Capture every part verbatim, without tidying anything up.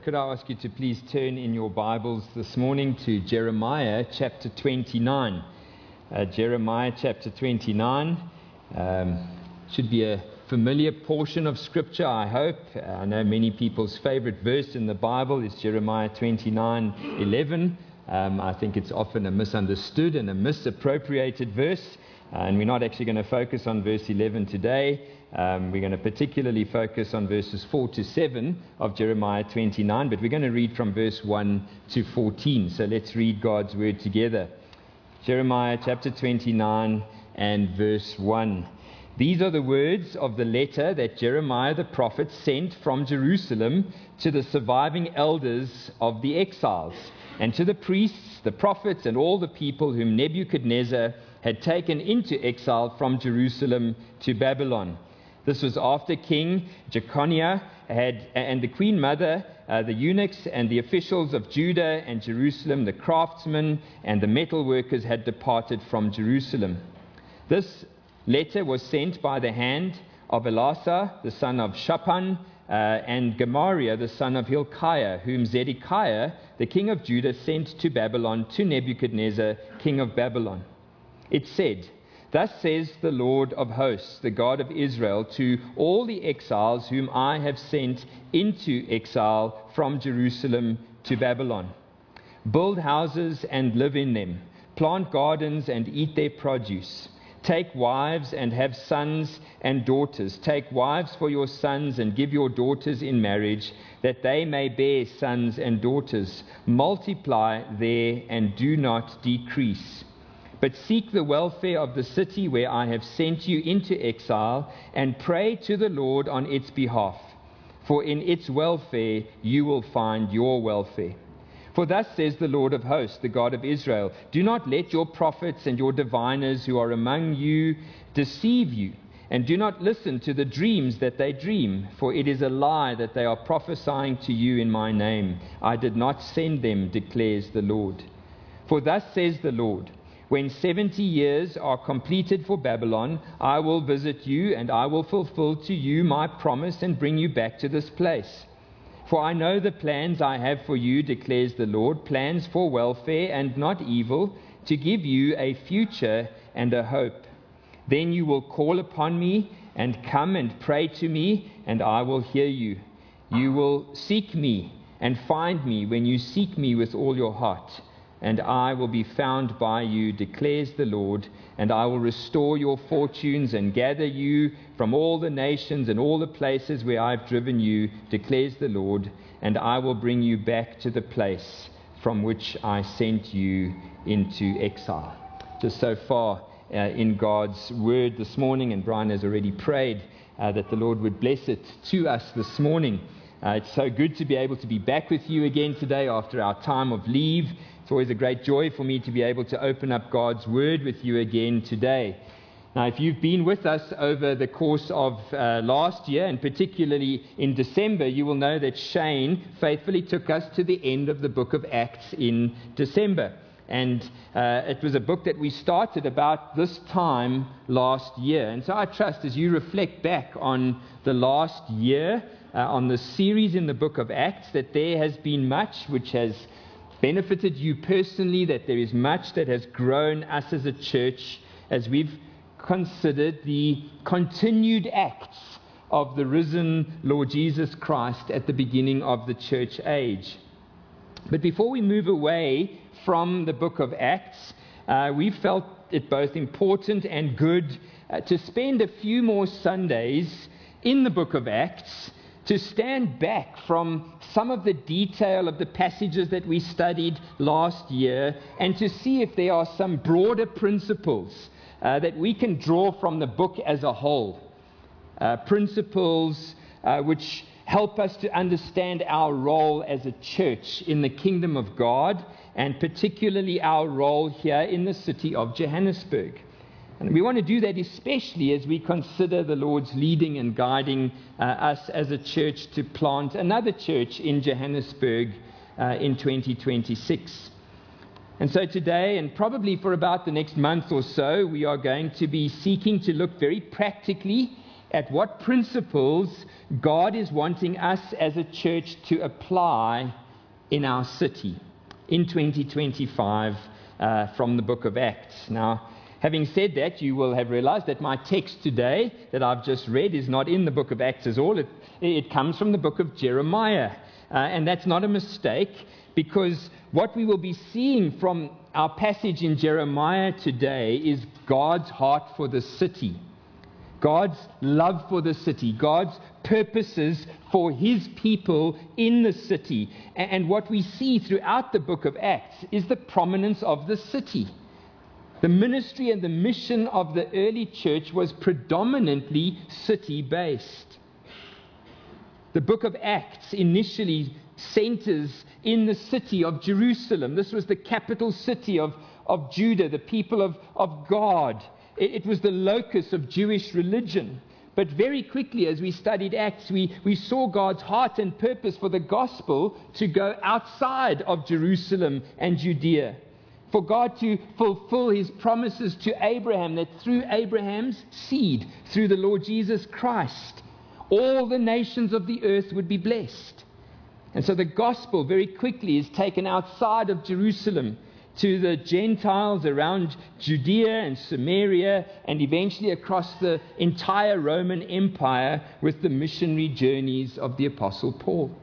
Could I ask you to please turn in your Bibles this morning to Jeremiah chapter twenty-nine. Uh, Jeremiah chapter twenty-nine um, should be a familiar portion of Scripture, I hope. Uh, I know many people's favorite verse in the Bible is Jeremiah twenty-nine eleven. Um, I think it's often a misunderstood and a misappropriated verse. Uh, and we're not actually going to focus on verse eleven today. Um, we're going to particularly focus on verses four to seven of Jeremiah twenty-nine, but we're going to read from verse one to fourteen. So let's read God's word together. Jeremiah chapter twenty-nine and verse one. These are the words of the letter that Jeremiah the prophet sent from Jerusalem to the surviving elders of the exiles, and to the priests, the prophets, and all the people whom Nebuchadnezzar had taken into exile from Jerusalem to Babylon. This was after King Jeconiah had, and the queen mother, uh, the eunuchs and the officials of Judah and Jerusalem, the craftsmen and the metal workers had departed from Jerusalem. This letter was sent by the hand of Elasah, the son of Shaphan, uh, and Gemariah, the son of Hilkiah, whom Zedekiah, the king of Judah, sent to Babylon to Nebuchadnezzar, king of Babylon. It said, "Thus says the Lord of hosts, the God of Israel, to all the exiles whom I have sent into exile from Jerusalem to Babylon. Build houses and live in them. Plant gardens and eat their produce. Take wives and have sons and daughters. Take wives for your sons and give your daughters in marriage, that they may bear sons and daughters. Multiply there and do not decrease. But seek the welfare of the city where I have sent you into exile, and pray to the Lord on its behalf. For in its welfare you will find your welfare. For thus says the Lord of hosts, the God of Israel, do not let your prophets and your diviners who are among you deceive you, and do not listen to the dreams that they dream, for it is a lie that they are prophesying to you in my name. I did not send them, declares the Lord. For thus says the Lord, when seventy years are completed for Babylon, I will visit you, and I will fulfill to you my promise and bring you back to this place. For I know the plans I have for you, declares the Lord, plans for welfare and not evil, to give you a future and a hope. Then you will call upon me and come and pray to me, and I will hear you. You will seek me and find me when you seek me with all your heart. And I will be found by you, declares the Lord, and I will restore your fortunes and gather you from all the nations and all the places where I have driven you, declares the Lord, and I will bring you back to the place from which I sent you into exile." Just so far uh, in God's word this morning, and Brian has already prayed uh, that the Lord would bless it to us this morning. Uh, it's so good to be able to be back with you again today after our time of leave. It's always a great joy for me to be able to open up God's Word with you again today. Now, if you've been with us over the course of uh, last year, and particularly in December, you will know that Shane faithfully took us to the end of the book of Acts in December. And uh, it was a book that we started about this time last year. And so I trust as you reflect back on the last year, uh, on the series in the book of Acts, that there has been much which has benefited you personally, that there is much that has grown us as a church as we've considered the continued acts of the risen Lord Jesus Christ at the beginning of the church age. But before we move away from the book of Acts, uh, we felt it both important and good uh, to spend a few more Sundays in the book of Acts, to stand back from some of the detail of the passages that we studied last year, and to see if there are some broader principles uh, that we can draw from the book as a whole. Uh, principles uh, which help us to understand our role as a church in the kingdom of God, and particularly our role here in the city of Johannesburg. And we want to do that especially as we consider the Lord's leading and guiding uh, us as a church to plant another church in Johannesburg uh, in twenty twenty-six. And so today, and probably for about the next month or so, we are going to be seeking to look very practically at what principles God is wanting us as a church to apply in our city in twenty twenty-five uh, from the book of Acts. Now, having said that, you will have realized that my text today that I've just read is not in the book of Acts at all. It, it comes from the book of Jeremiah. Uh, and that's not a mistake, because what we will be seeing from our passage in Jeremiah today is God's heart for the city, God's love for the city, God's purposes for his people in the city. And what we see throughout the book of Acts is the prominence of the city. The ministry and the mission of the early church was predominantly city-based. The book of Acts initially centers in the city of Jerusalem. This was the capital city of, of Judah, the people of, of God. It, it was the locus of Jewish religion. But very quickly, as we studied Acts, we, we saw God's heart and purpose for the gospel to go outside of Jerusalem and Judea. For God to fulfill his promises to Abraham, that through Abraham's seed, through the Lord Jesus Christ, all the nations of the earth would be blessed. And so the gospel very quickly is taken outside of Jerusalem to the Gentiles around Judea and Samaria, and eventually across the entire Roman Empire with the missionary journeys of the Apostle Paul.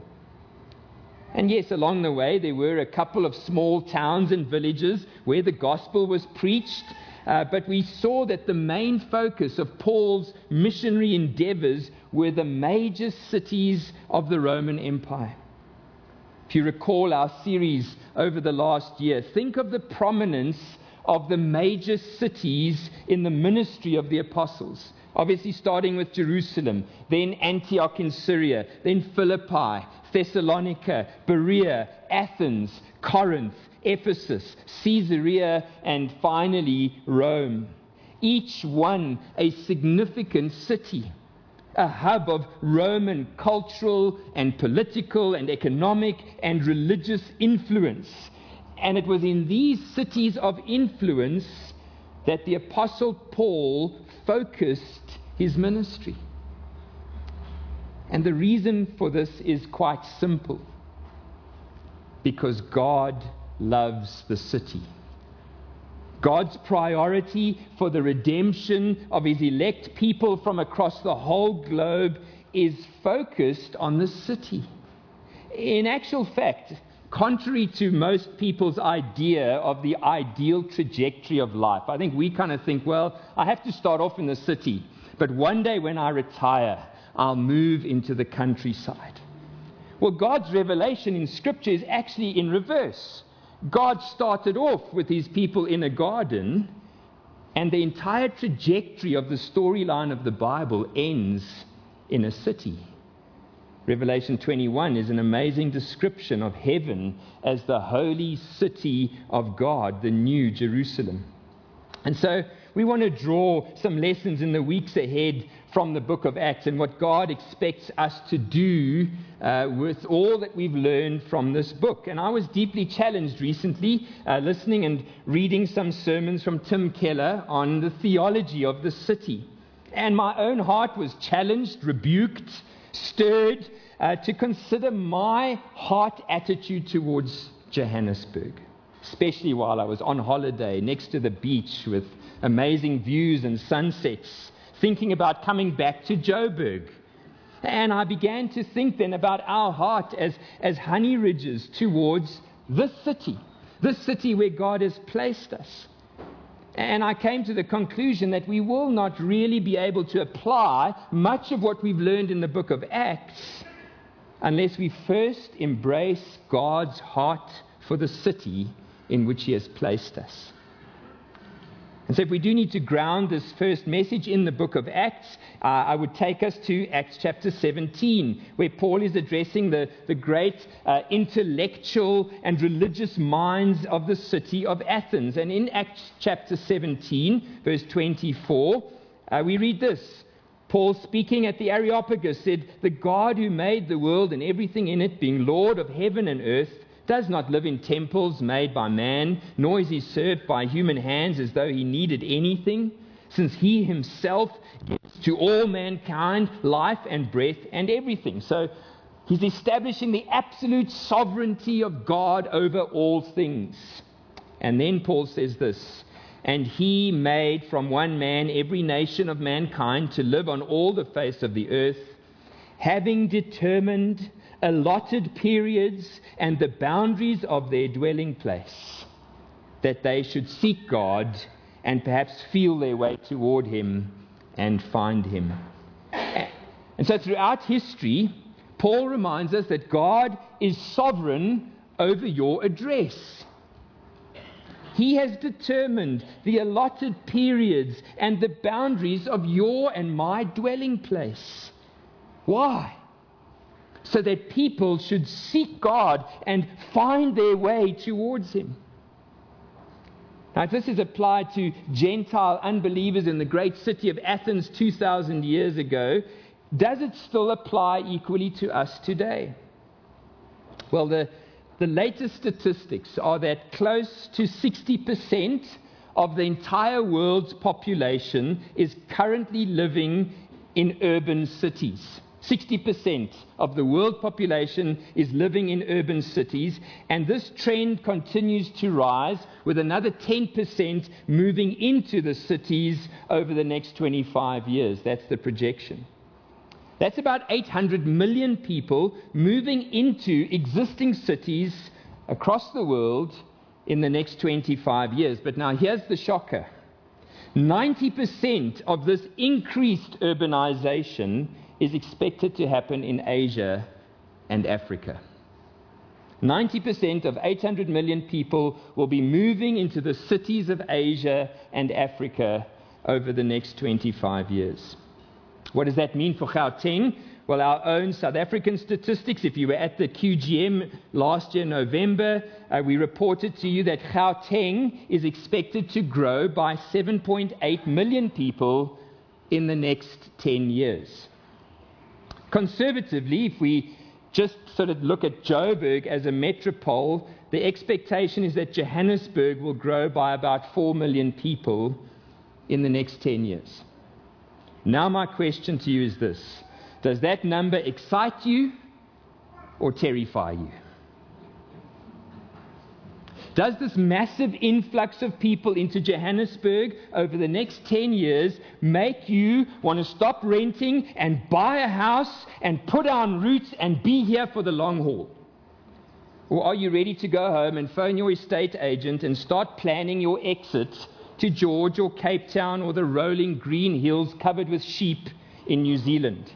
And yes, along the way there were a couple of small towns and villages where the gospel was preached. Uh, but we saw that the main focus of Paul's missionary endeavors were the major cities of the Roman Empire. If you recall our series over the last year, think of the prominence of the major cities in the ministry of the apostles. Obviously starting with Jerusalem, then Antioch in Syria, then Philippi, Thessalonica, Berea, Athens, Corinth, Ephesus, Caesarea, and finally Rome. Each one a significant city, a hub of Roman cultural and political and economic and religious influence. And it was in these cities of influence that the Apostle Paul focused his ministry. And the reason for this is quite simple. Because God loves the city. God's priority for the redemption of his elect people from across the whole globe is focused on the city. In actual fact, contrary to most people's idea of the ideal trajectory of life, I think we kind of think, well, I have to start off in the city, but one day when I retire, I'll move into the countryside. Well, God's revelation in Scripture is actually in reverse. God started off with his people in a garden, and the entire trajectory of the storyline of the Bible ends in a city. Revelation twenty-one is an amazing description of heaven as the holy city of God, the New Jerusalem. And so we want to draw some lessons in the weeks ahead from the book of Acts and what God expects us to do uh, with all that we've learned from this book. And I was deeply challenged recently uh, listening and reading some sermons from Tim Keller on the theology of the city. And my own heart was challenged, rebuked, stirred uh, to consider my heart attitude towards Johannesburg, especially while I was on holiday next to the beach with amazing views and sunsets, thinking about coming back to Joburg. And I began to think then about our heart as, as honey ridges towards this city, this city where God has placed us. And I came to the conclusion that we will not really be able to apply much of what we've learned in the book of Acts unless we first embrace God's heart for the city in which he has placed us. And so if we do need to ground this first message in the book of Acts, uh, I would take us to Acts chapter seventeen, where Paul is addressing the, the great uh, intellectual and religious minds of the city of Athens. And in Acts chapter seventeen, verse twenty-four, uh, we read this. Paul, speaking at the Areopagus, said, "The God who made the world and everything in it, being Lord of heaven and earth, does not live in temples made by man, nor is he served by human hands as though he needed anything, since he himself gives to all mankind, life and breath and everything. So he's establishing the absolute sovereignty of God over all things. And then Paul says this, and he made from one man every nation of mankind to live on all the face of the earth, having determined allotted periods and the boundaries of their dwelling place, that they should seek God and perhaps feel their way toward him and find him. And so throughout history, Paul reminds us that God is sovereign over your address. He has determined the allotted periods and the boundaries of your and my dwelling place. Why? So that people should seek God and find their way towards him. Now, if this is applied to Gentile unbelievers in the great city of Athens two thousand years ago, does it still apply equally to us today? Well, the, the latest statistics are that close to sixty percent of the entire world's population is currently living in urban cities. sixty percent of the world population is living in urban cities, and this trend continues to rise, with another ten percent moving into the cities over the next twenty-five years. That's the projection. That's about eight hundred million people moving into existing cities across the world in the next twenty-five years. But now here's the shocker. ninety percent of this increased urbanization is expected to happen in Asia and Africa. ninety percent of eight hundred million people will be moving into the cities of Asia and Africa over the next twenty-five years. What does that mean for Gauteng? Well, our own South African statistics, if you were at the Q G M last year, November, uh, we reported to you that Gauteng is expected to grow by seven point eight million people in the next ten years. Conservatively, if we just sort of look at Joburg as a metropole, the expectation is that Johannesburg will grow by about four million people in the next ten years. Now my question to you is this. Does that number excite you or terrify you? Does this massive influx of people into Johannesburg over the next ten years make you want to stop renting and buy a house and put down roots and be here for the long haul? Or are you ready to go home and phone your estate agent and start planning your exit to George or Cape Town or the rolling green hills covered with sheep in New Zealand?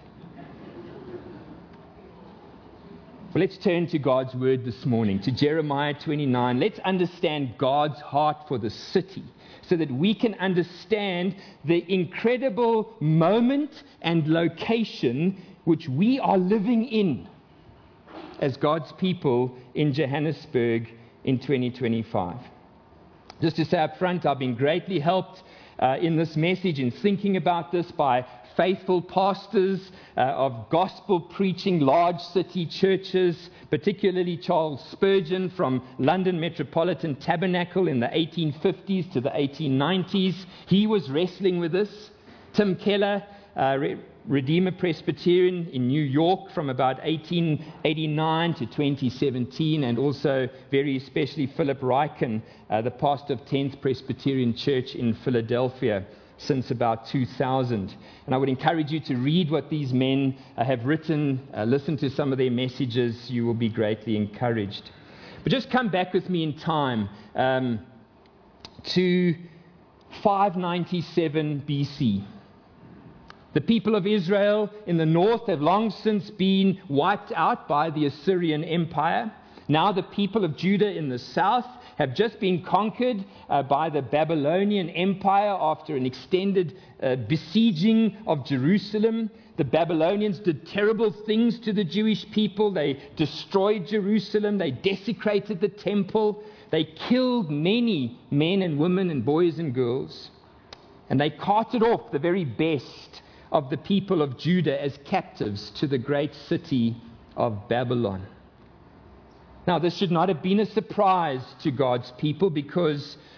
Well, let's turn to God's word this morning, to Jeremiah twenty-nine. Let's understand God's heart for the city so that we can understand the incredible moment and location which we are living in as God's people in Johannesburg in twenty twenty-five. Just to say up front, I've been greatly helped uh, in this message, in thinking about this, by faithful pastors uh, of gospel-preaching large city churches, particularly Charles Spurgeon from London Metropolitan Tabernacle in the eighteen fifties to the eighteen nineties. He was wrestling with this. Tim Keller, uh, Re- Redeemer Presbyterian in New York from about eighteen eighty-nine to twenty seventeen, and also very especially Philip Ryken, uh, the pastor of tenth Presbyterian Church in Philadelphia since about two thousand. And I would encourage you to read what these men uh, have written, uh, listen to some of their messages. You will be greatly encouraged. But just come back with me in time um, to five ninety-seven B C. The people of Israel in the north have long since been wiped out by the Assyrian Empire. Now the people of Judah in the south have just been conquered uh, by the Babylonian Empire after an extended uh, besieging of Jerusalem. The Babylonians did terrible things to the Jewish people. They destroyed Jerusalem. They desecrated the temple. They killed many men and women and boys and girls. And they carted off the very best of the people of Judah as captives to the great city of Babylon. Now, this should not have been a surprise to God's people, because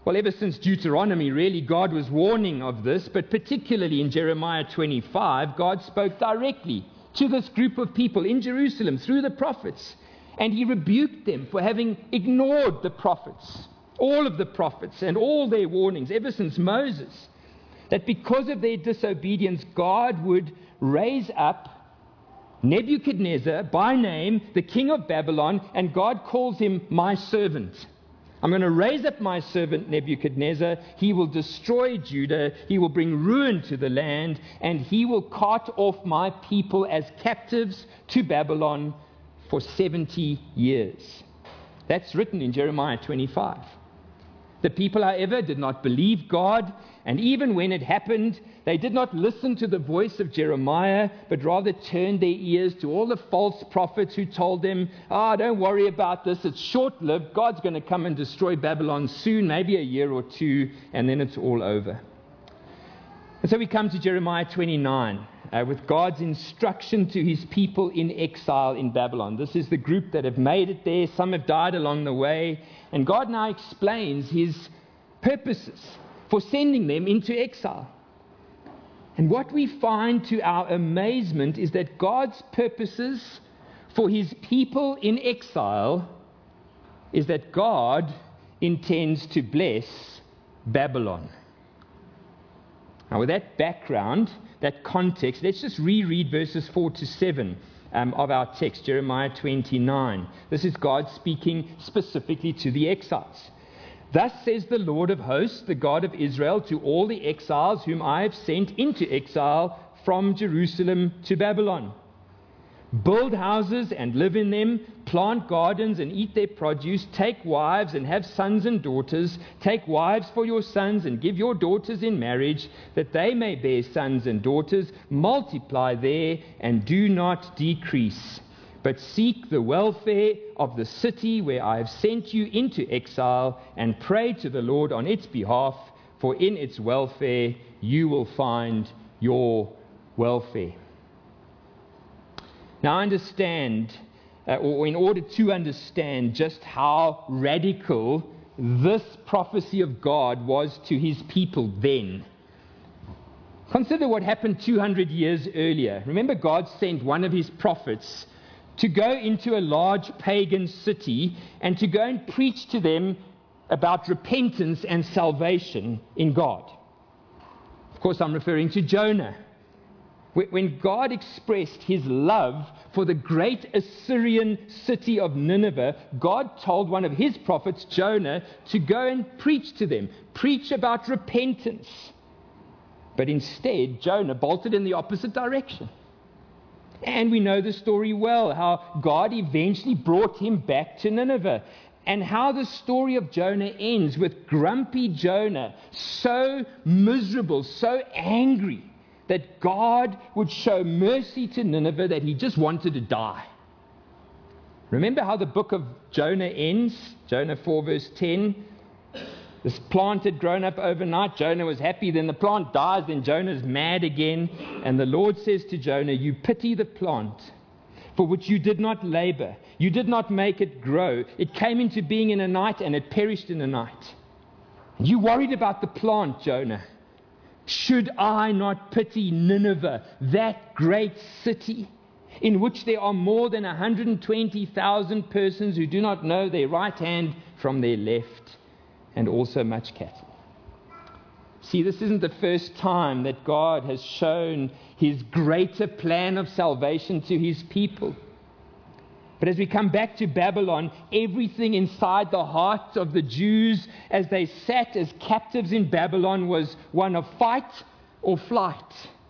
Well, ever since Deuteronomy, really, God was warning of this, but particularly in Jeremiah twenty-five, God spoke directly to this group of people in Jerusalem through the prophets, and he rebuked them for having ignored the prophets, all of the prophets and all their warnings ever since Moses, that because of their disobedience, God would raise up Nebuchadnezzar by name, the king of Babylon, and God calls him my servant. I'm going to raise up my servant Nebuchadnezzar. He will destroy Judah. He will bring ruin to the land, and he will cart off my people as captives to Babylon for seventy years. That's written in Jeremiah twenty-five. The people, however, did not believe God, and even when it happened, they did not listen to the voice of Jeremiah, but rather turned their ears to all the false prophets who told them, ah, oh, don't worry about this, it's short-lived, God's going to come and destroy Babylon soon, maybe a year or two, and then it's all over. And so we come to Jeremiah twenty-nine, uh, with God's instruction to his people in exile in Babylon. This is the group that have made it there. Some have died along the way. And God now explains his purposes for sending them into exile. And what we find to our amazement is that God's purposes for his people in exile is that God intends to bless Babylon. Now, with that background, that context, let's just reread verses four to seven um, of our text, Jeremiah twenty-nine. This is God speaking specifically to the exiles. Thus says the Lord of hosts, the God of Israel, to all the exiles whom I have sent into exile from Jerusalem to Babylon. Build houses and live in them, plant gardens and eat their produce, take wives and have sons and daughters, take wives for your sons and give your daughters in marriage, that they may bear sons and daughters, multiply there and do not decrease. But seek the welfare of the city where I have sent you into exile, and pray to the Lord on its behalf, for in its welfare you will find your welfare. Now, understand, uh, or in order to understand just how radical this prophecy of God was to his people then, consider what happened two hundred years earlier. Remember, God sent one of his prophets to go into a large pagan city and to go and preach to them about repentance and salvation in God. Of course, I'm referring to Jonah. When God expressed his love for the great Assyrian city of Nineveh, God told one of his prophets, Jonah, to go and preach to them, preach about repentance. But instead, Jonah bolted in the opposite direction. And we know the story well, how God eventually brought him back to Nineveh. And how the story of Jonah ends with grumpy Jonah, so miserable, so angry, that God would show mercy to Nineveh that he just wanted to die. Remember how the book of Jonah ends? Jonah four verse ten. This plant had grown up overnight. Jonah was happy. Then the plant dies. Then Jonah's mad again. And the Lord says to Jonah, you pity the plant for which you did not labor. You did not make it grow. It came into being in a night and it perished in a night. You worried about the plant, Jonah. Should I not pity Nineveh, that great city, in which there are more than one hundred twenty thousand persons who do not know their right hand from their left, and also much cattle? See, this isn't the first time that God has shown his greater plan of salvation to his people. But as we come back to Babylon, everything inside the hearts of the Jews as they sat as captives in Babylon was one of fight or flight.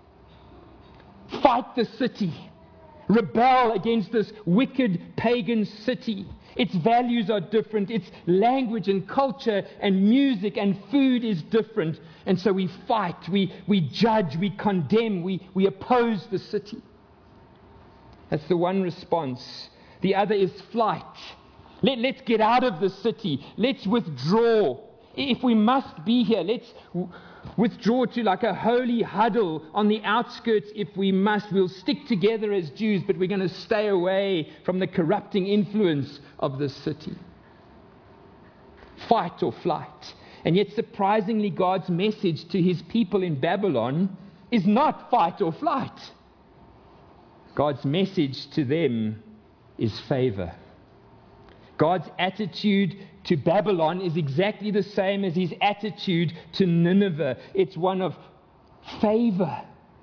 Fight the city. Rebel against this wicked pagan city. Its values are different. Its language and culture and music and food is different. And so we fight, we, we judge, we condemn, we, we oppose the city. That's the one response. The other is flight. Let, let's get out of the city. Let's withdraw. If we must be here, let's w- withdraw to like a holy huddle on the outskirts if we must. We'll stick together as Jews, but we're going to stay away from the corrupting influence of the city. Fight or flight. And yet, surprisingly, God's message to his people in Babylon is not fight or flight. God's message to them is favor. God's attitude to Babylon is exactly the same as his attitude to Nineveh. It's one of favor.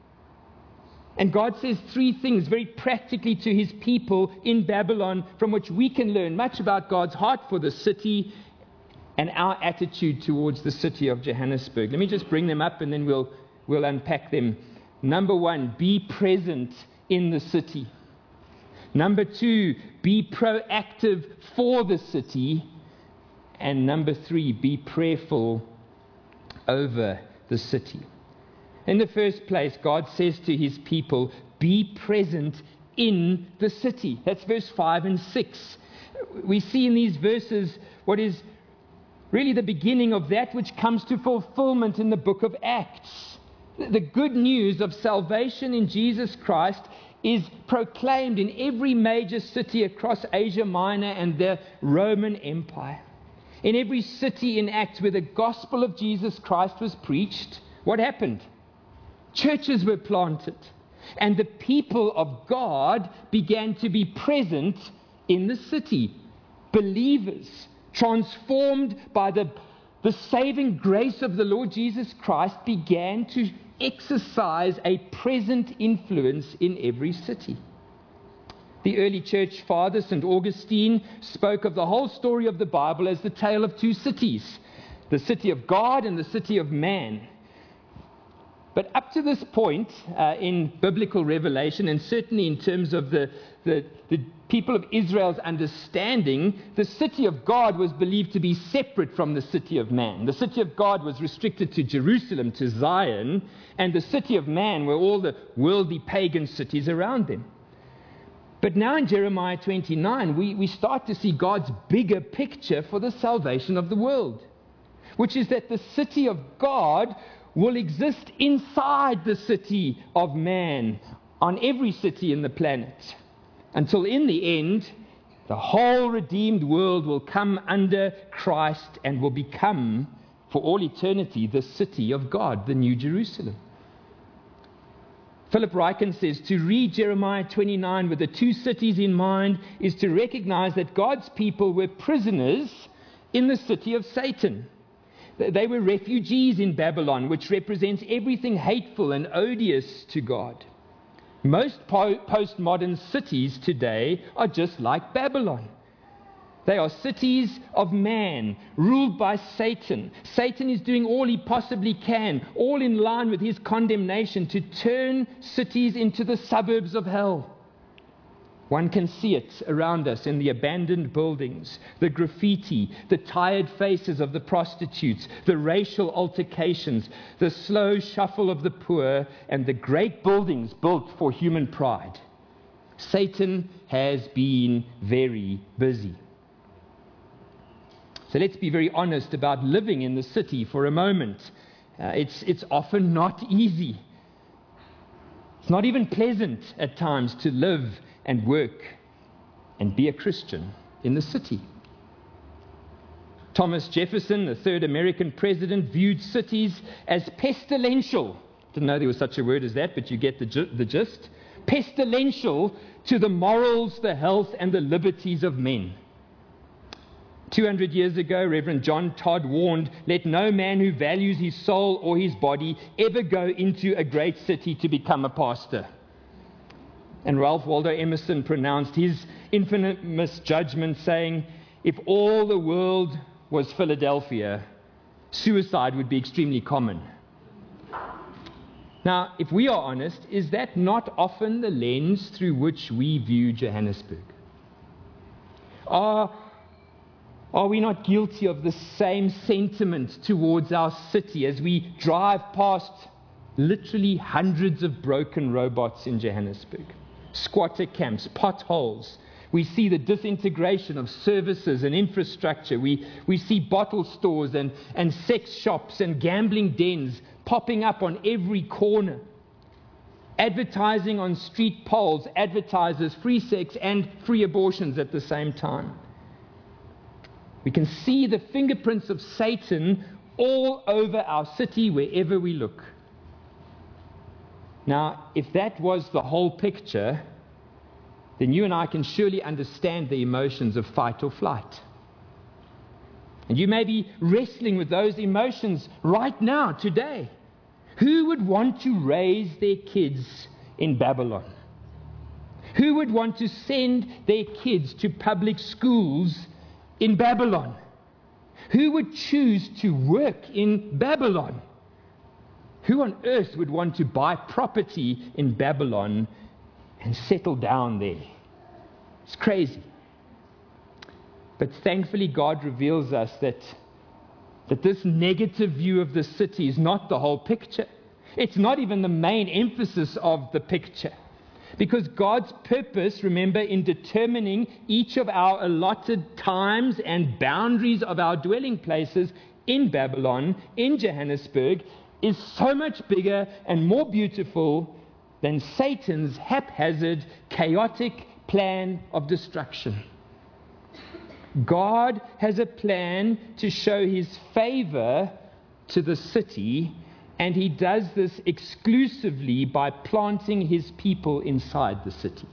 And God says three things very practically to his people in Babylon, from which we can learn much about God's heart for the city and our attitude towards the city of Johannesburg. Let me just bring them up and then we'll, we'll unpack them. Number one, be present in the city. Number two, be proactive for the city. And number three, be prayerful over the city. In the first place, God says to his people, be present in the city. That's verse five and six. We see in these verses what is really the beginning of that which comes to fulfillment in the book of Acts. The good news of salvation in Jesus Christ is proclaimed in every major city across Asia Minor and the Roman Empire. In every city in Acts where the gospel of Jesus Christ was preached, what happened? Churches were planted, and the people of God began to be present in the city. Believers, transformed by the, the saving grace of the Lord Jesus Christ, began to exercise a present influence in every city. The early church father, Saint Augustine, spoke of the whole story of the Bible as the tale of two cities, the city of God and the city of man. But up to this point uh, in biblical revelation, and certainly in terms of the, the, the people of Israel's understanding, the city of God was believed to be separate from the city of man. The city of God was restricted to Jerusalem, to Zion, and the city of man were all the worldly pagan cities around them. But now in Jeremiah twenty-nine, we, we start to see God's bigger picture for the salvation of the world, which is that the city of God will exist inside the city of man, on every city in the planet, until in the end, the whole redeemed world will come under Christ and will become, for all eternity, the city of God, the New Jerusalem. Philip Ryken says, to read Jeremiah twenty-nine with the two cities in mind is to recognize that God's people were prisoners in the city of Satan. They were refugees in Babylon, which represents everything hateful and odious to God. Most po- postmodern cities today are just like Babylon. They are cities of man, ruled by Satan. Satan is doing all he possibly can, all in line with his condemnation, to turn cities into the suburbs of hell. One can see it around us in the abandoned buildings, the graffiti, the tired faces of the prostitutes, the racial altercations, the slow shuffle of the poor, and the great buildings built for human pride. Satan has been very busy. So let's be very honest about living in the city for a moment. Uh, it's, it's often not easy. It's not even pleasant at times to live and work and be a Christian in the city. Thomas Jefferson, the third American president, viewed cities as pestilential. Didn't know there was such a word as that, but you get the, the gist. Pestilential to the morals, the health, and the liberties of men. two hundred years ago, Reverend John Todd warned, let no man who values his soul or his body ever go into a great city to become a pastor. And Ralph Waldo Emerson pronounced his infamous judgment, saying, if all the world was Philadelphia, suicide would be extremely common. Now, if we are honest, is that not often the lens through which we view Johannesburg? Are, are we not guilty of the same sentiment towards our city as we drive past literally hundreds of broken robots in Johannesburg? Squatter camps, potholes. We see the disintegration of services and infrastructure. We, we see bottle stores and, and sex shops and gambling dens popping up on every corner. Advertising on street poles advertises free sex and free abortions at the same time. We can see the fingerprints of Satan all over our city wherever we look. Now, if that was the whole picture, then you and I can surely understand the emotions of fight or flight. And you may be wrestling with those emotions right now, today. Who would want to raise their kids in Babylon? Who would want to send their kids to public schools in Babylon? Who would choose to work in Babylon? Who on earth would want to buy property in Babylon and settle down there? It's crazy. But thankfully, God reveals us that, that this negative view of the city is not the whole picture. It's not even the main emphasis of the picture. Because God's purpose, remember, in determining each of our allotted times and boundaries of our dwelling places in Babylon, in Johannesburg, is so much bigger and more beautiful than Satan's haphazard, chaotic plan of destruction. God has a plan to show his favor to the city, and he does this exclusively by planting his people inside the city.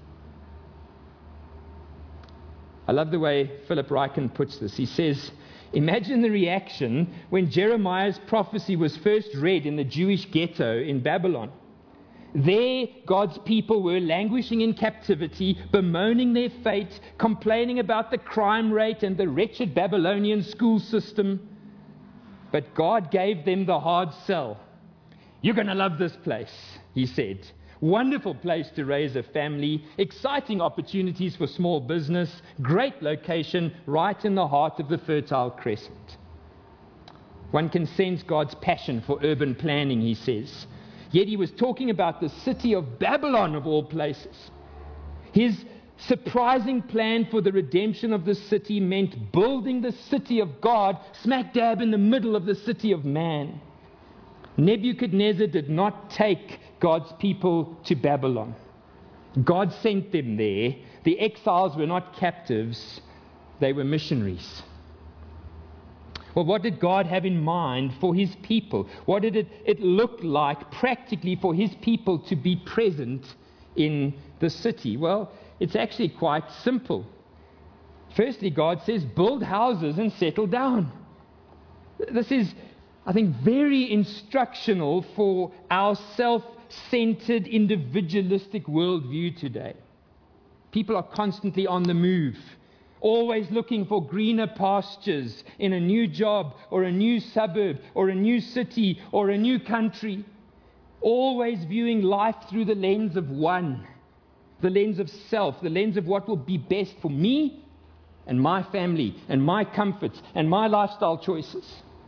I love the way Philip Ryken puts this. He says, imagine the reaction when Jeremiah's prophecy was first read in the Jewish ghetto in Babylon. There, God's people were languishing in captivity, bemoaning their fate, complaining about the crime rate and the wretched Babylonian school system. But God gave them the hard sell. You're going to love this place, he said. Wonderful place to raise a family, exciting opportunities for small business, great location right in the heart of the Fertile Crescent. One can sense God's passion for urban planning, he says. Yet he was talking about the city of Babylon, of all places. His surprising plan for the redemption of the city meant building the city of God smack dab in the middle of the city of man. Nebuchadnezzar did not take God's people to Babylon. God sent them there. The exiles were not captives, they were missionaries. Well, what did God have in mind for his people? What did it, it look like practically for his people to be present in the city? Well, it's actually quite simple. Firstly, God says, build houses and settle down. This is, I think, very instructional for our self-centered, individualistic worldview today. People are constantly on the move, always looking for greener pastures in a new job or a new suburb or a new city or a new country. Always viewing life through the lens of one, the lens of self, the lens of what will be best for me and my family and my comforts and my lifestyle choices.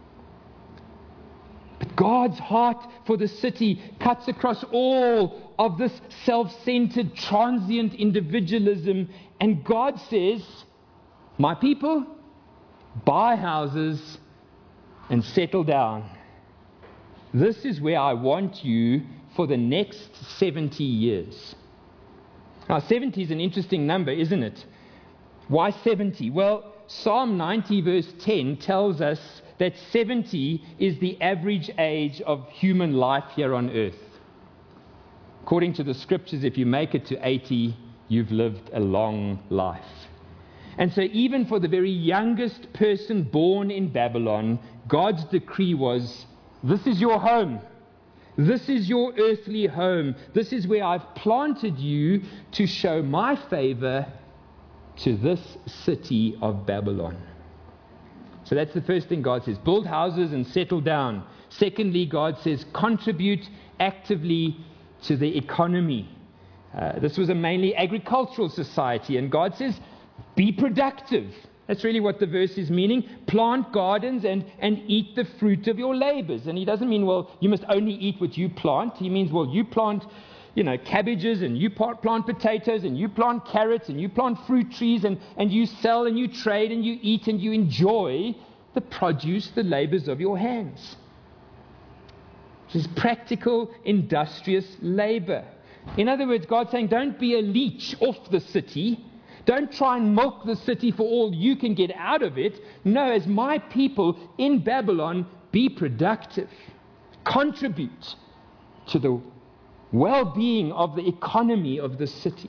But God's heart for the city cuts across all of this self-centered, transient individualism, and God says, my people, buy houses and settle down. This is where I want you for the next seventy years. Now, seventy is an interesting number, isn't it? Why seventy? Well, Psalm ninety verse ten tells us that seventy is the average age of human life here on earth. According to the scriptures, if you make it to eighty, you've lived a long life. And so even for the very youngest person born in Babylon, God's decree was, this is your home. This is your earthly home. This is where I've planted you to show my favor to this city of Babylon. So that's the first thing God says. Build houses and settle down. Secondly, God says, contribute actively to the economy. Uh, this was a mainly agricultural society, and God says, be productive. That's really what the verse is meaning. Plant gardens and, and eat the fruit of your labors. And he doesn't mean, well, you must only eat what you plant. He means, well, you plant, you know, cabbages, and you plant potatoes, and you plant carrots, and you plant fruit trees, and, and you sell and you trade and you eat and you enjoy the produce, the labors of your hands. This is practical, industrious labor. In other words, God's saying, don't be a leech off the city. Don't try and milk the city for all you can get out of it. No, as my people in Babylon, be productive, contribute to the well-being of the economy of the city.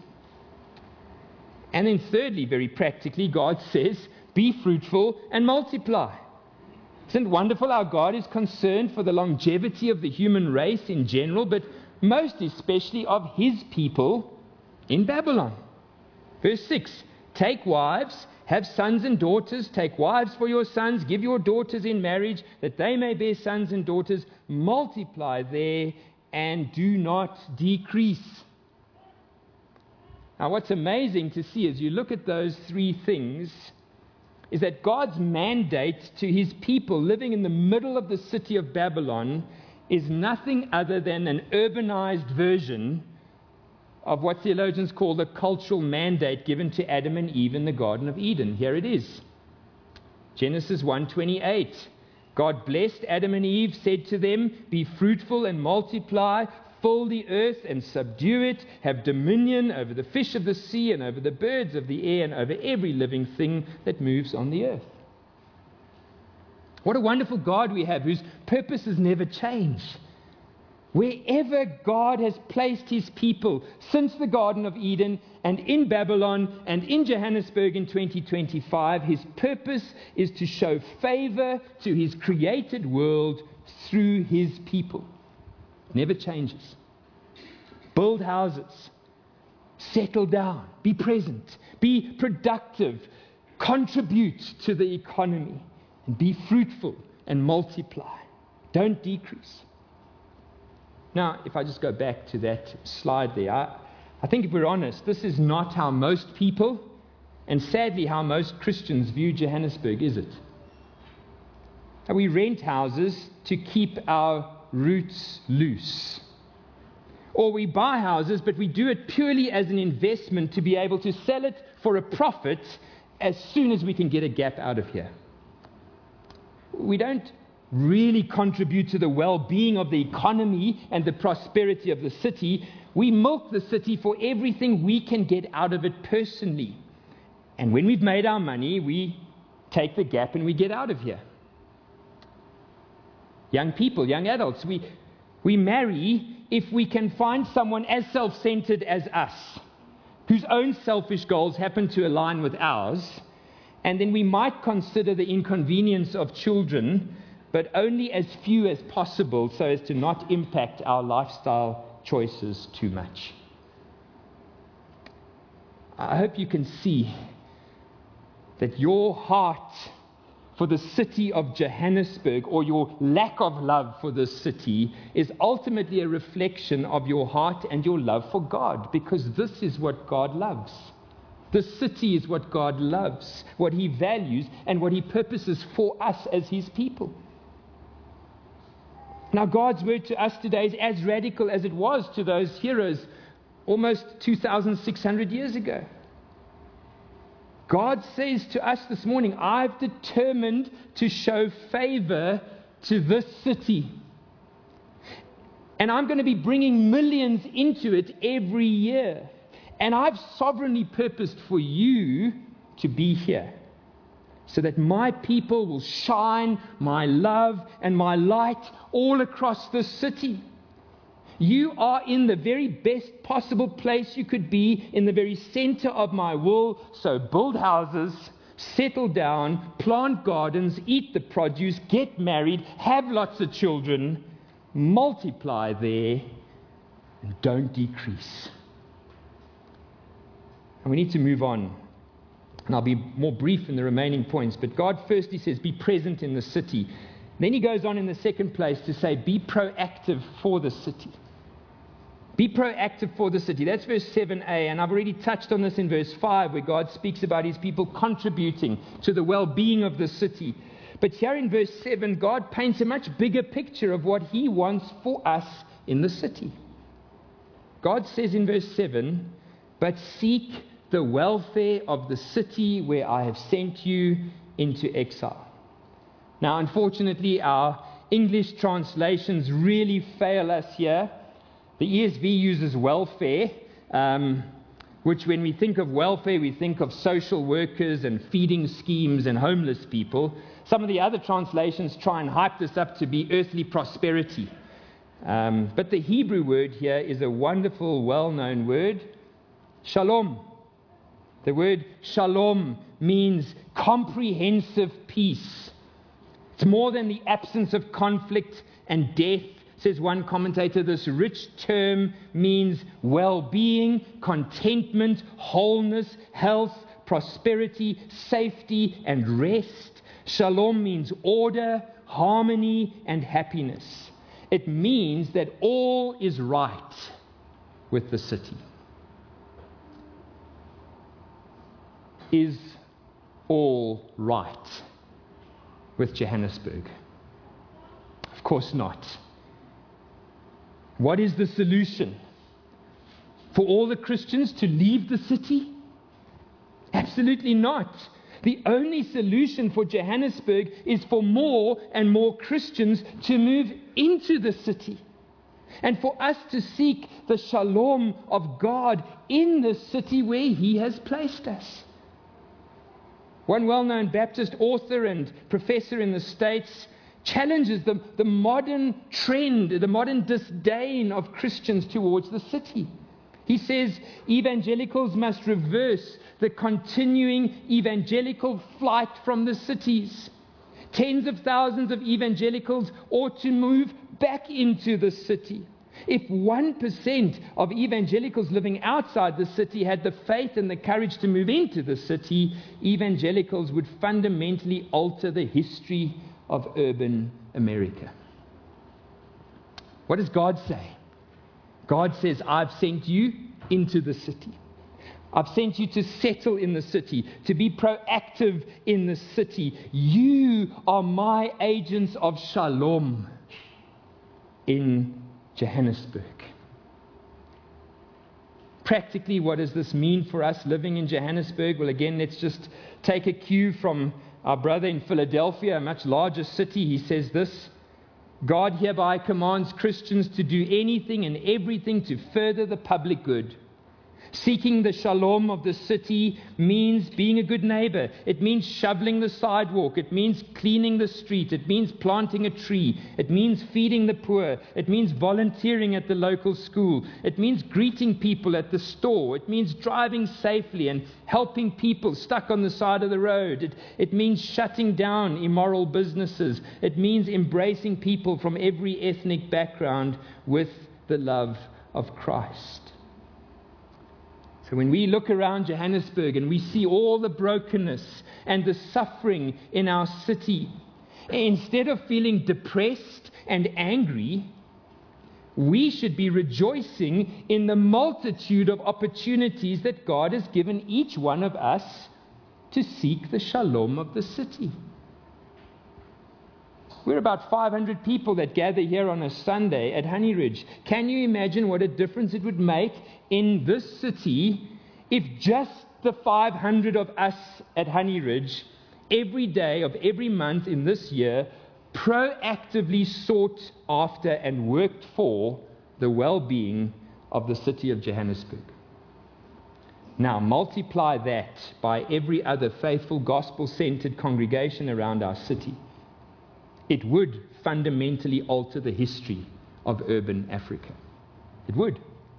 And then thirdly, very practically, God says, be fruitful and multiply. Isn't it wonderful how God is concerned for the longevity of the human race in general, but most especially of his people in Babylon? Verse six, take wives, have sons and daughters, take wives for your sons, give your daughters in marriage, that they may bear sons and daughters, multiply there and do not decrease. Now, what's amazing to see as you look at those three things is that God's mandate to his people living in the middle of the city of Babylon is nothing other than an urbanized version of what theologians call the cultural mandate given to Adam and Eve in the Garden of Eden. Here it is. Genesis one twenty-eight. God blessed Adam and Eve, said to them, be fruitful and multiply, fill the earth and subdue it, have dominion over the fish of the sea and over the birds of the air and over every living thing that moves on the earth. What a wonderful God we have, whose purposes never change. Wherever God has placed his people since the Garden of Eden and in Babylon and in Johannesburg in twenty twenty-five, his purpose is to show favor to his created world through his people. Never changes. Build houses. Settle down. Be present. Be productive. Contribute to the economy. And be fruitful and multiply. Don't decrease. Now, if I just go back to that slide there, I, I think if we're honest, this is not how most people, and sadly how most Christians view Johannesburg, is it? We rent houses to keep our roots loose. Or we buy houses, but we do it purely as an investment to be able to sell it for a profit as soon as we can get a gap out of here. We don't really contribute to the well-being of the economy and the prosperity of the city. We milk the city for everything we can get out of it personally. And when we've made our money, we take the gap and we get out of here. Young people, young adults, we, we marry if we can find someone as self-centered as us, whose own selfish goals happen to align with ours, and then we might consider the inconvenience of children, but only as few as possible so as to not impact our lifestyle choices too much. I hope you can see that your heart for the city of Johannesburg, or your lack of love for this city, is ultimately a reflection of your heart and your love for God, because this is what God loves. The city is what God loves, what he values, and what he purposes for us as his people. Now, God's word to us today is as radical as it was to those heroes almost two thousand six hundred years ago. God says to us this morning, I've determined to show favor to this city. And I'm going to be bringing millions into it every year. And I've sovereignly purposed for you to be here, so that my people will shine my love and my light all across this city. You are in the very best possible place you could be, in the very center of my will. So build houses, settle down, plant gardens, eat the produce, get married, have lots of children, multiply there, and don't decrease. And we need to move on. And I'll be more brief in the remaining points. But God first, he says, be present in the city. Then he goes on in the second place to say, be proactive for the city. Be proactive for the city. That's verse seven a. And I've already touched on this in verse five, where God speaks about his people contributing to the well-being of the city. But here in verse seven, God paints a much bigger picture of what he wants for us in the city. God says in verse seven, but seek the welfare of the city where I have sent you into exile. Now, unfortunately, our English translations really fail us here. The E S V uses welfare. Um, which when we think of welfare, we think of social workers and feeding schemes and homeless people. Some of the other translations try and hype this up to be earthly prosperity. Um, but the Hebrew word here is a wonderful, well-known word, shalom. The word shalom means comprehensive peace. It's more than the absence of conflict and death. Says one commentator, this rich term means well-being, contentment, wholeness, health, prosperity, safety, and rest. Shalom means order, harmony, and happiness. It means that all is right with the city. Is all right with Johannesburg? Of course not. What is the solution? For all the Christians to leave the city? Absolutely not. The only solution for Johannesburg is for more and more Christians to move into the city, and for us to seek the shalom of God in the city where He has placed us. One well-known Baptist author and professor in the States challenges the, the modern trend, the modern disdain of Christians towards the city. He says evangelicals must reverse the continuing evangelical flight from the cities. Tens of thousands of evangelicals ought to move back into the city. If one percent of evangelicals living outside the city had the faith and the courage to move into the city, evangelicals would fundamentally alter the history of urban America. What does God say? God says, I've sent you into the city. I've sent you to settle in the city, to be proactive in the city. You are my agents of shalom in Johannesburg. Practically, what does this mean for us living in Johannesburg? Well, again, let's just take a cue from our brother in Philadelphia, a much larger city. He says this: God hereby commands Christians to do anything and everything to further the public good. Seeking the shalom of the city means being a good neighbor. It means shoveling the sidewalk. It means cleaning the street. It means planting a tree. It means feeding the poor. It means volunteering at the local school. It means greeting people at the store. It means driving safely and helping people stuck on the side of the road. It, it means shutting down immoral businesses. It means embracing people from every ethnic background with the love of Christ. So when we look around Johannesburg and we see all the brokenness and the suffering in our city, instead of feeling depressed and angry, we should be rejoicing in the multitude of opportunities that God has given each one of us to seek the shalom of the city. We're about five hundred people that gather here on a Sunday at Honey Ridge. Can you imagine what a difference it would make in this city if just the five hundred of us at Honey Ridge, every day of every month in this year, proactively sought after and worked for the well-being of the city of Johannesburg? Now, multiply that by every other faithful, gospel-centered congregation around our city. It would fundamentally alter the history of urban Africa. It would.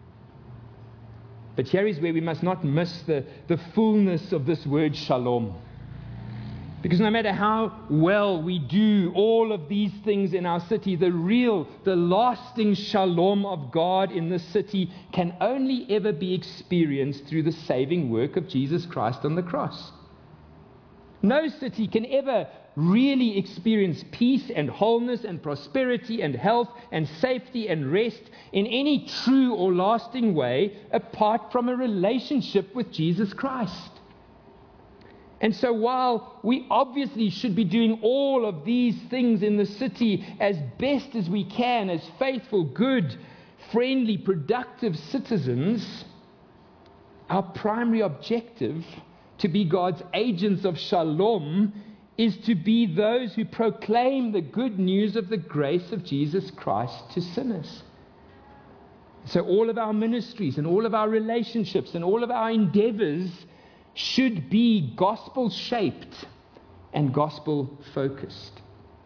But here is where we must not miss the, the fullness of this word shalom. Because no matter how well we do all of these things in our city, the real, the lasting shalom of God in the city can only ever be experienced through the saving work of Jesus Christ on the cross. No city can ever really experience peace and wholeness and prosperity and health and safety and rest in any true or lasting way apart from a relationship with Jesus Christ. And so while we obviously should be doing all of these things in the city as best as we can, as faithful, good, friendly, productive citizens, our primary objective to be God's agents of shalom is to be those who proclaim the good news of the grace of Jesus Christ to sinners. So all of our ministries and all of our relationships and all of our endeavors should be gospel-shaped and gospel-focused.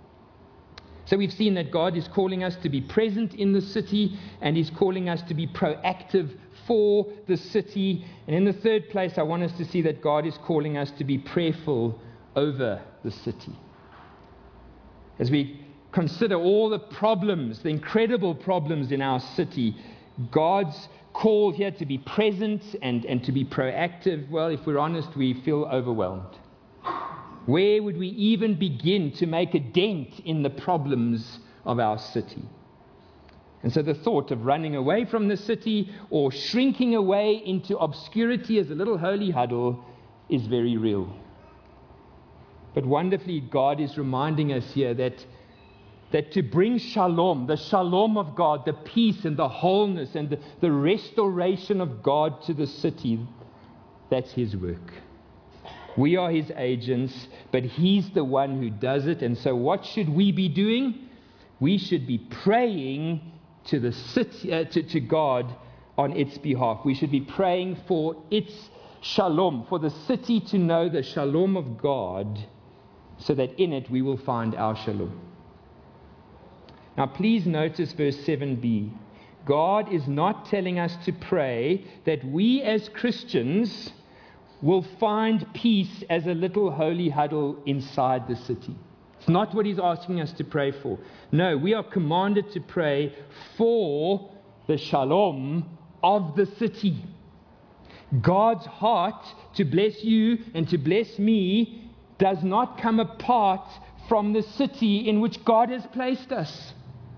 So we've seen that God is calling us to be present in the city, and He's calling us to be proactive for the city. And in the third place, I want us to see that God is calling us to be prayerful over the city. As we consider all the problems, the incredible problems in our city, God's call here to be present and, and to be proactive, well, if we're honest, we feel overwhelmed. Where would we even begin to make a dent in the problems of our city? And so the thought of running away from the city or shrinking away into obscurity as a little holy huddle is very real. But wonderfully, God is reminding us here that, that to bring shalom, the shalom of God, the peace and the wholeness and the, the restoration of God to the city, that's His work. We are His agents, but He's the one who does it. And so what should we be doing? We should be praying to the city, uh, to, to God on its behalf. We should be praying for its shalom, for the city to know the shalom of God, so that in it we will find our shalom. Now please notice verse seven b. God is not telling us to pray that we as Christians will find peace as a little holy huddle inside the city. It's not what He's asking us to pray for. No, we are commanded to pray for the shalom of the city. God's heart to bless you and to bless me does not come apart from the city in which God has placed us,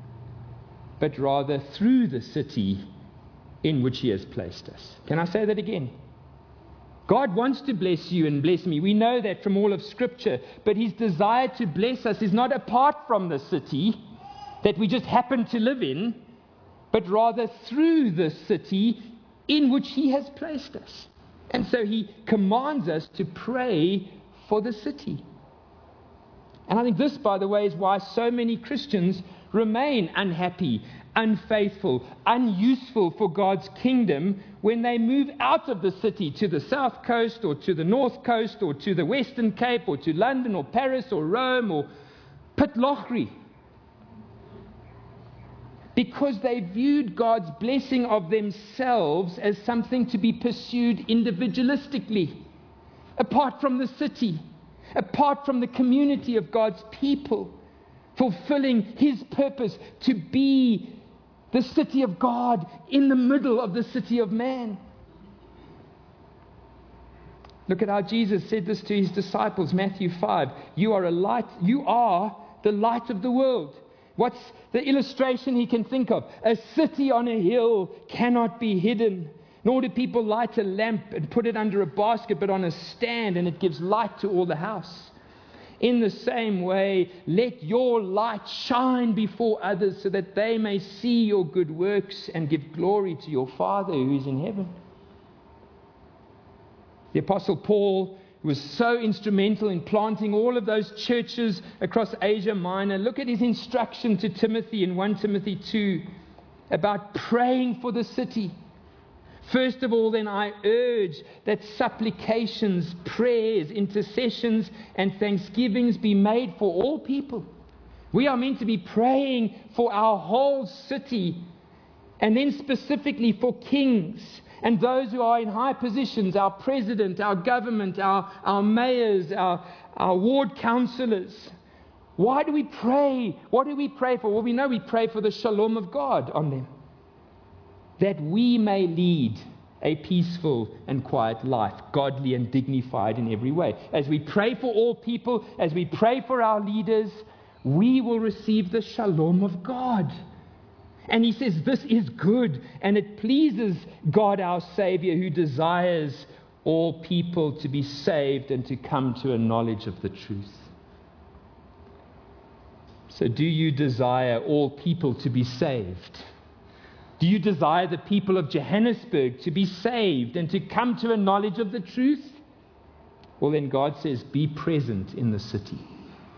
but rather through the city in which He has placed us. Can I say that again? God wants to bless you and bless me. We know that from all of Scripture. But His desire to bless us is not apart from the city that we just happen to live in, but rather through the city in which He has placed us. And so He commands us to pray for the city. And I think this, by the way, is why so many Christians remain unhappy, unfaithful, unuseful for God's kingdom when they move out of the city to the south coast or to the north coast or to the Western Cape or to London or Paris or Rome or Pitlochry. Because they viewed God's blessing of themselves as something to be pursued individualistically, apart from the city, apart from the community of God's people, fulfilling His purpose to be the city of God in the middle of the city of man. Look at how Jesus said this to His disciples, Matthew five. You are a light, you are the light of the world. What's the illustration He can think of? A city on a hill cannot be hidden. Nor do people light a lamp and put it under a basket, but on a stand, and it gives light to all the house. In the same way, let your light shine before others so that they may see your good works and give glory to your Father who is in heaven. The Apostle Paul was so instrumental in planting all of those churches across Asia Minor. Look at his instruction to Timothy in First Timothy two about praying for the city. First of all, then, I urge that supplications, prayers, intercessions, and thanksgivings be made for all people. We are meant to be praying for our whole city, and then specifically for kings and those who are in high positions, our president, our government, our, our mayors, our, our ward councillors. Why do we pray? What do we pray for? Well, we know we pray for the shalom of God on them, that we may lead a peaceful and quiet life, godly and dignified in every way. As we pray for all people, as we pray for our leaders, we will receive the shalom of God. And he says this is good, and it pleases God our Savior, who desires all people to be saved and to come to a knowledge of the truth. So do you desire all people to be saved? Do you desire the people of Johannesburg to be saved and to come to a knowledge of the truth? Well, then God says, be present in the city.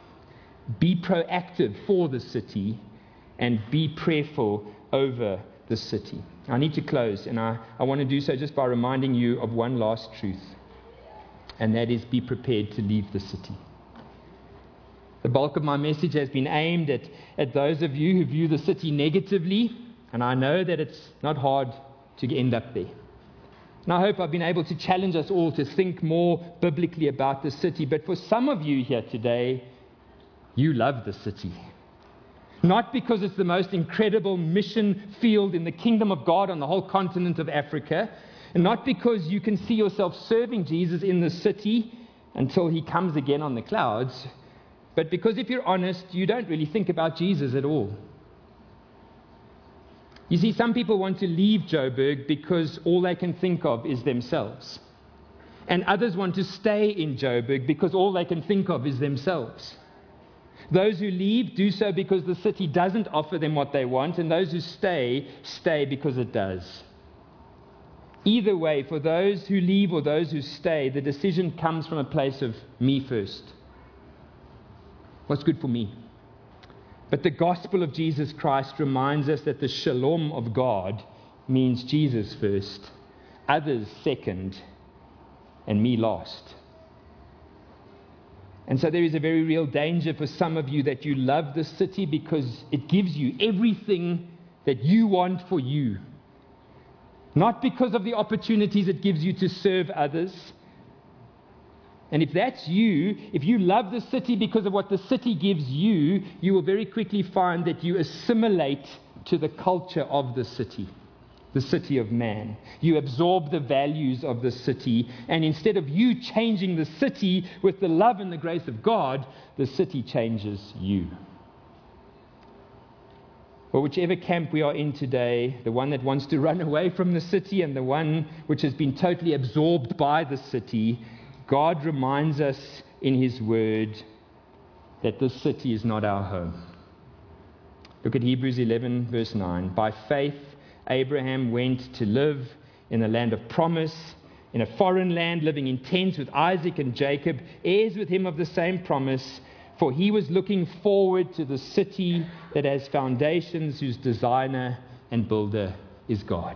Be proactive for the city and be prayerful over the city. I need to close, and I, I want to do so just by reminding you of one last truth, and that is, be prepared to leave the city. The bulk of my message has been aimed at, at those of you who view the city negatively, and I know that it's not hard to end up there. And I hope I've been able to challenge us all to think more biblically about the city. But for some of you here today, you love the city. Not because it's the most incredible mission field in the kingdom of God on the whole continent of Africa, and not because you can see yourself serving Jesus in the city until he comes again on the clouds, but because if you're honest, you don't really think about Jesus at all. You see, some people want to leave Joburg because all they can think of is themselves. And others want to stay in Joburg because all they can think of is themselves. Those who leave do so because the city doesn't offer them what they want, and those who stay, stay because it does. Either way, for those who leave or those who stay, the decision comes from a place of me first. What's good for me? But the gospel of Jesus Christ reminds us that the shalom of God means Jesus first, others second, and me last. And so there is a very real danger for some of you that you love the city because it gives you everything that you want for you. Not because of the opportunities it gives you to serve others. And if that's you, if you love the city because of what the city gives you, you will very quickly find that you assimilate to the culture of the city. The city of man. You absorb the values of the city, and instead of you changing the city with the love and the grace of God, the city changes you. But whichever camp we are in today, the one that wants to run away from the city and the one which has been totally absorbed by the city, God reminds us in his word that this city is not our home. Look at Hebrews eleven verse nine. By faith Abraham went to live in the land of promise, in a foreign land, living in tents with Isaac and Jacob, heirs with him of the same promise, for he was looking forward to the city that has foundations, whose designer and builder is God.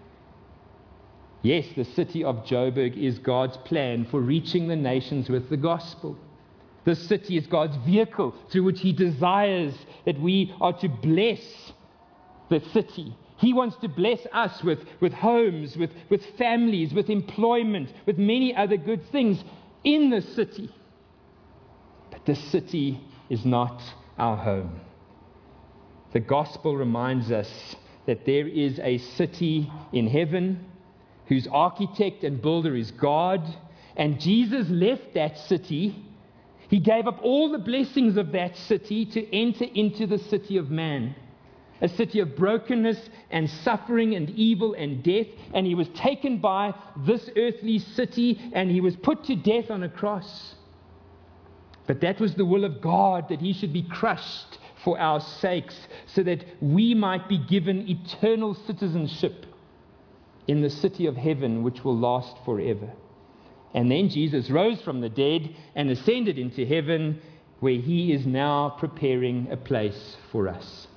Yes, the city of Joburg is God's plan for reaching the nations with the gospel. This city is God's vehicle through which he desires that we are to bless the city. He wants to bless us with, with homes, with, with families, with employment, with many other good things in the city. But the city is not our home. The gospel reminds us that there is a city in heaven whose architect and builder is God, and Jesus left that city. He gave up all the blessings of that city to enter into the city of man. A city of brokenness and suffering and evil and death. And he was taken by this earthly city and he was put to death on a cross. But that was the will of God, that he should be crushed for our sakes, so that we might be given eternal citizenship in the city of heaven, which will last forever. And then Jesus rose from the dead and ascended into heaven, where he is now preparing a place for us.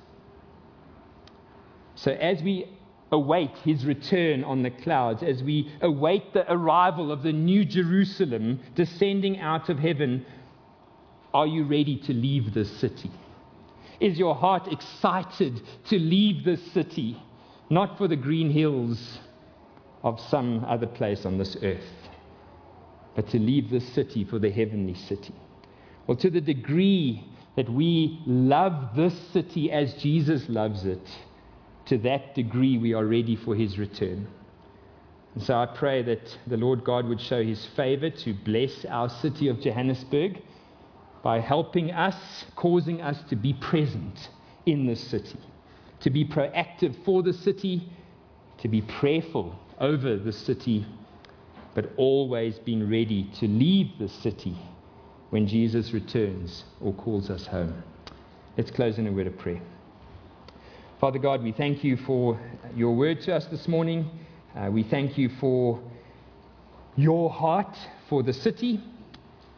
So as we await his return on the clouds, as we await the arrival of the new Jerusalem descending out of heaven, are you ready to leave this city? Is your heart excited to leave this city, not for the green hills of some other place on this earth, but to leave this city for the heavenly city? Well, to the degree that we love this city as Jesus loves it, to that degree we are ready for his return. And so I pray that the Lord God would show his favor to bless our city of Johannesburg by helping us, causing us to be present in the city, to be proactive for the city, to be prayerful over the city, but always being ready to leave the city when Jesus returns or calls us home. Let's close in a word of prayer. Father God, we thank you for your word to us this morning. Uh, we thank you for your heart for the city.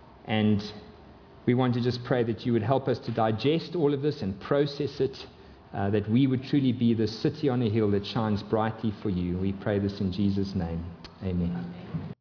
And we want to just pray that you would help us to digest all of this and process it uh, that we would truly be the city on a hill that shines brightly for you. We pray this in Jesus' name. Amen.